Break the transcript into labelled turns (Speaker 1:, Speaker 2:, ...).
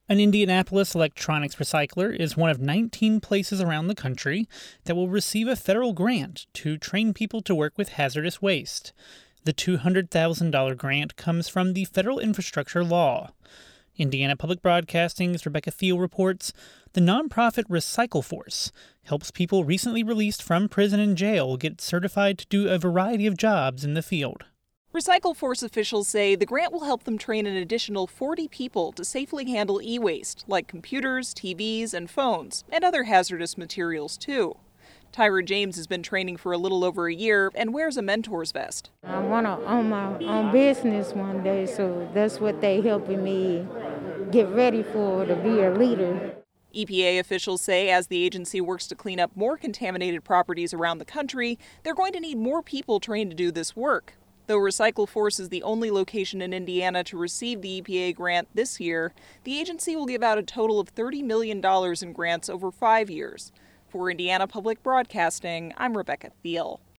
Speaker 1: An Indianapolis electronics recycler is one of 19 places around the country that will receive a federal grant to train people to work with hazardous waste. The $200,000 grant comes from the federal infrastructure law. Indiana Public Broadcasting's Rebecca Thiel reports the nonprofit Recycle Force helps people recently released from prison and jail get certified to do a variety of jobs in the field.
Speaker 2: Recycle Force officials say the grant will help them train an additional 40 people to safely handle e-waste, like computers, TVs, and phones, and other hazardous materials, too. Tyra James has been training for a little over a year and wears a mentor's vest.
Speaker 3: I want to own my own business one day, so that's what they helping me get ready for, to be a leader.
Speaker 2: EPA officials say as the agency works to clean up more contaminated properties around the country, they're going to need more people trained to do this work. Though Recycle Force is the only location in Indiana to receive the EPA grant this year, the agency will give out a total of $30 million in grants over 5 years. For Indiana Public Broadcasting, I'm Rebecca Thiel.